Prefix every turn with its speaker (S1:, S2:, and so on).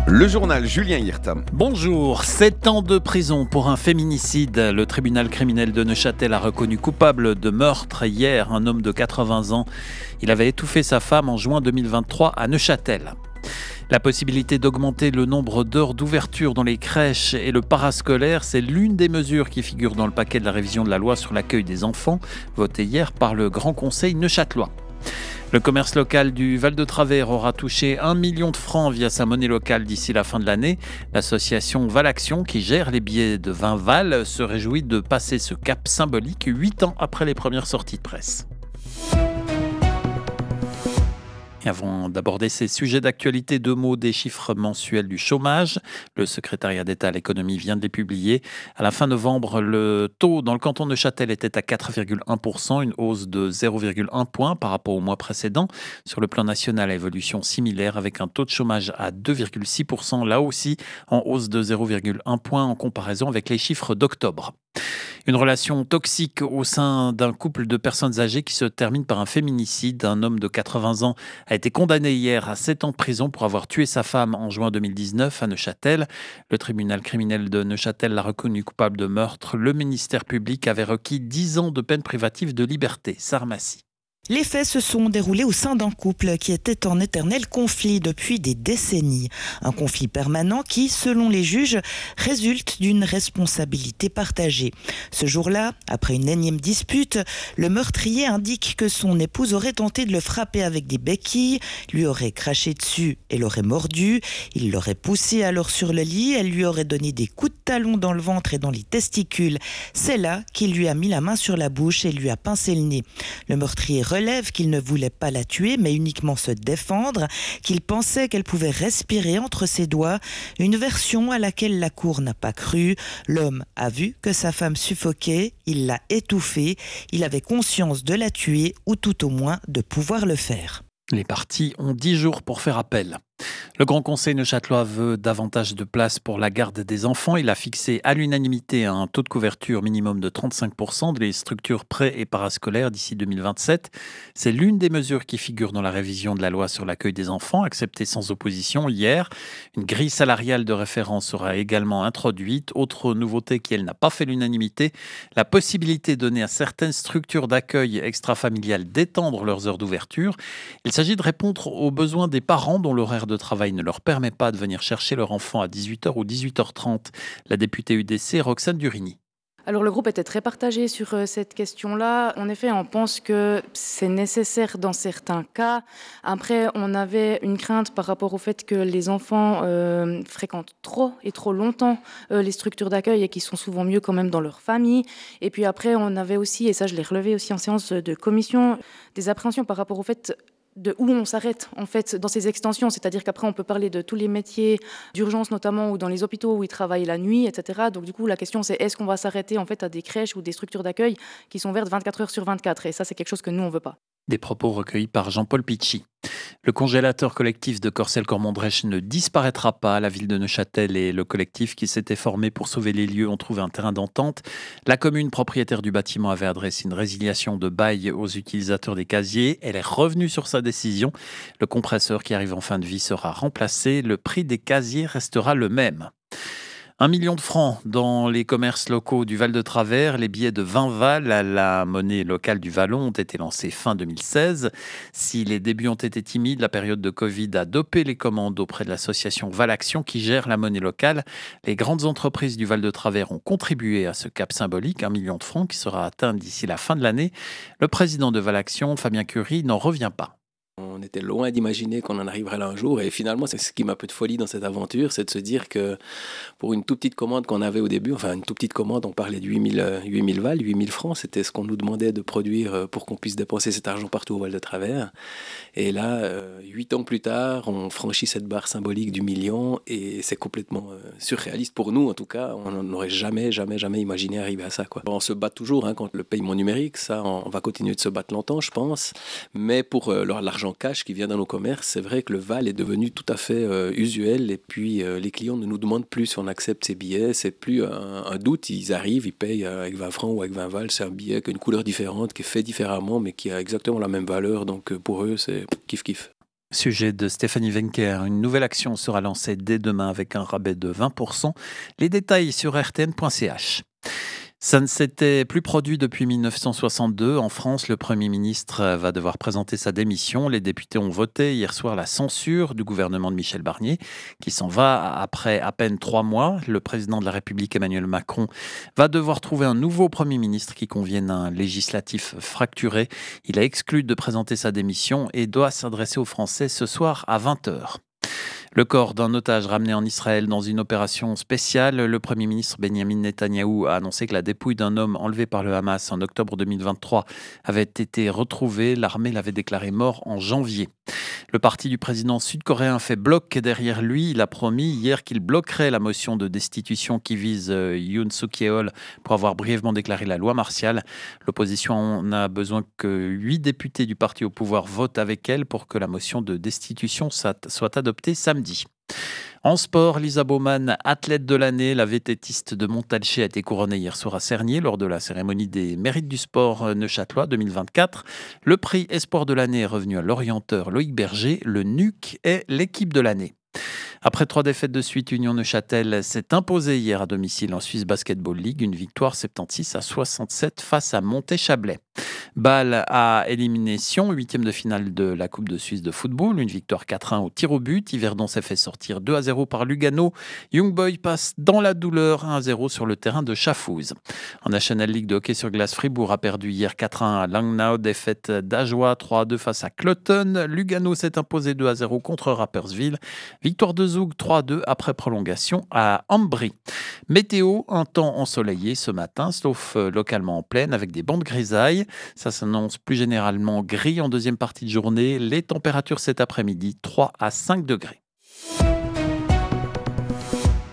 S1: Le journal Julien Hirtam.
S2: Bonjour, 7 ans de prison pour un féminicide. Le tribunal criminel de Neuchâtel a reconnu coupable de meurtre hier un homme de 80 ans. Il avait étouffé sa femme en juin 2023 à Neuchâtel. La possibilité d'augmenter le nombre d'heures d'ouverture dans les crèches et le parascolaire, c'est l'une des mesures qui figure dans le paquet de la révision de la loi sur l'accueil des enfants, voté hier par le Grand Conseil neuchâtelois. Le commerce local du Val de Travers aura touché 1 million de francs via sa monnaie locale d'ici la fin de l'année. L'association Valaction, qui gère les billets de 20 Val, se réjouit de passer ce cap symbolique 8 ans après les premières sorties de presse. Et avant d'aborder ces sujets d'actualité, 2 mots des chiffres mensuels du chômage. Le secrétariat d'État à l'économie vient de les publier. À la fin novembre, le taux dans le canton de Neuchâtel était à 4,1%, une hausse de 0,1 point par rapport au mois précédent. Sur le plan national, évolution similaire avec un taux de chômage à 2,6%, là aussi en hausse de 0,1 point en comparaison avec les chiffres d'octobre. Une relation toxique au sein d'un couple de personnes âgées qui se termine par un féminicide. Un homme de 80 ans a été condamné hier à 7 ans de prison pour avoir tué sa femme en juin 2019 à Neuchâtel. Le tribunal criminel de Neuchâtel l'a reconnu coupable de meurtre. Le ministère public avait requis 10 ans de peine privative de liberté. Sarmassi.
S3: Les faits se sont déroulés au sein d'un couple qui était en éternel conflit depuis des décennies. Un conflit permanent qui, selon les juges, résulte d'une responsabilité partagée. Ce jour-là, après une énième dispute, le meurtrier indique que son épouse aurait tenté de le frapper avec des béquilles, lui aurait craché dessus et l'aurait mordu. Il l'aurait poussé alors sur le lit, elle lui aurait donné des coups de talon dans le ventre et dans les testicules. C'est là qu'il lui a mis la main sur la bouche et lui a pincé le nez. Le meurtrier relève qu'il ne voulait pas la tuer, mais uniquement se défendre, qu'il pensait qu'elle pouvait respirer entre ses doigts, une version à laquelle la cour n'a pas cru. L'homme a vu que sa femme suffoquait, il l'a étouffée, il avait conscience de la tuer ou tout au moins de pouvoir le faire.
S2: Les parties ont 10 jours pour faire appel. Le Grand Conseil neuchâtelois veut davantage de place pour la garde des enfants. Il a fixé à l'unanimité un taux de couverture minimum de 35% des structures pré- et parascolaires d'ici 2027. C'est l'une des mesures qui figure dans la révision de la loi sur l'accueil des enfants, acceptée sans opposition hier. Une grille salariale de référence sera également introduite. Autre nouveauté qui, elle, n'a pas fait l'unanimité, la possibilité donnée à certaines structures d'accueil extrafamiliales d'étendre leurs heures d'ouverture. Il s'agit de répondre aux besoins des parents dont l'horaire de travail ne leur permet pas de venir chercher leur enfant à 18h ou 18h30. La députée UDC, Roxane Durini.
S4: Alors le groupe était très partagé sur cette question-là. En effet, on pense que c'est nécessaire dans certains cas. Après, on avait une crainte par rapport au fait que les enfants fréquentent trop et trop longtemps les structures d'accueil et qui sont souvent mieux quand même dans leur famille. Et puis après, on avait aussi, et ça je l'ai relevé aussi en séance de commission, des appréhensions par rapport au fait de où on s'arrête en fait dans ces extensions, c'est-à-dire qu'après on peut parler de tous les métiers d'urgence notamment ou dans les hôpitaux où ils travaillent la nuit, etc. Donc du coup la question c'est est-ce qu'on va s'arrêter en fait à des crèches ou des structures d'accueil qui sont ouvertes 24 heures sur 24 et ça c'est quelque chose que nous on veut pas.
S2: Des propos recueillis par Jean-Paul Pichy. Le congélateur collectif de Corcelles-Cormondrèche ne disparaîtra pas. La ville de Neuchâtel et le collectif qui s'était formé pour sauver les lieux ont trouvé un terrain d'entente. La commune propriétaire du bâtiment avait adressé une résiliation de bail aux utilisateurs des casiers. Elle est revenue sur sa décision. Le compresseur qui arrive en fin de vie sera remplacé. Le prix des casiers restera le même. 1 million de francs dans les commerces locaux du Val de Travers. Les billets de 20 Val à la monnaie locale du Vallon ont été lancés fin 2016. Si les débuts ont été timides, la période de Covid a dopé les commandes auprès de l'association Valaction qui gère la monnaie locale. Les grandes entreprises du Val de Travers ont contribué à ce cap symbolique, 1 million de francs qui sera atteint d'ici la fin de l'année. Le président de Valaction, Fabien Curie, n'en revient pas.
S5: On était loin d'imaginer qu'on en arriverait là un jour et finalement c'est ce qui m'a un peu de folie dans cette aventure, c'est de se dire que pour une toute petite commande qu'on avait au début, enfin une toute petite commande, on parlait de 8000 Val, 8000 francs, c'était ce qu'on nous demandait de produire pour qu'on puisse dépenser cet argent partout au Val de Travers. Et là, 8 ans plus tard, on franchit cette barre symbolique du million et c'est complètement surréaliste pour nous en tout cas, on n'aurait jamais imaginé arriver à ça, quoi. Bon, on se bat toujours contre le paiement numérique, ça on va continuer de se battre longtemps je pense, mais pour l'argent cash qui vient dans nos commerces, c'est vrai que le Val est devenu tout à fait usuel et puis les clients ne nous demandent plus si on accepte ces billets, c'est plus un doute, ils arrivent, ils payent avec 20 francs ou avec 20 Val, c'est un billet qui a une couleur différente, qui est fait différemment mais qui a exactement la même valeur, donc pour eux c'est kiff.
S2: Sujet de Stéphanie Wencker, une nouvelle action sera lancée dès demain avec un rabais de 20%. Les détails sur rtn.ch. Ça ne s'était plus produit depuis 1962. En France, le Premier ministre va devoir présenter sa démission. Les députés ont voté hier soir la censure du gouvernement de Michel Barnier, qui s'en va après à peine 3 mois. Le président de la République, Emmanuel Macron, va devoir trouver un nouveau Premier ministre qui convienne à un législatif fracturé. Il a exclu de présenter sa démission et doit s'adresser aux Français ce soir à 20h. Le corps d'un otage ramené en Israël dans une opération spéciale. Le Premier ministre Benjamin Netanyahou a annoncé que la dépouille d'un homme enlevé par le Hamas en octobre 2023 avait été retrouvée. L'armée l'avait déclaré mort en janvier. Le parti du président sud-coréen fait bloc derrière lui. Il a promis hier qu'il bloquerait la motion de destitution qui vise Yoon Suk-yeol pour avoir brièvement déclaré la loi martiale. L'opposition n'a besoin que 8 députés du parti au pouvoir votent avec elle pour que la motion de destitution soit adoptée samedi. En sport, Lisa Baumann, athlète de l'année, la vététiste de Montalchet a été couronnée hier soir à Cernier lors de la cérémonie des mérites du sport neuchâtelois 2024. Le prix espoir de l'année est revenu à l'orienteur Loïc Berger. Le NUC est l'équipe de l'année. Après 3 défaites de suite, Union Neuchâtel s'est imposée hier à domicile en Swiss Basketball League. Une victoire 76-67 face à Monté-Chablais. Bâle a éliminé Sion, 8e de finale de la Coupe de Suisse de football. Une victoire 4-1 au tir au but. Yverdon s'est fait sortir 2-0 par Lugano. Young Boys passe dans la douleur 1-0 sur le terrain de Chafouz. En National League de hockey sur glace, Fribourg a perdu hier 4-1 à Langnau. Défaite d'Ajoie 3-2 face à Cloton. Lugano s'est imposé 2-0 contre Rapperswil. Victoire de Zoug 3-2 après prolongation à Ambry. Météo, un temps ensoleillé ce matin, sauf localement en plaine avec des bandes grisailles. Ça s'annonce plus généralement gris en deuxième partie de journée. Les températures cet après-midi, 3 à 5 degrés.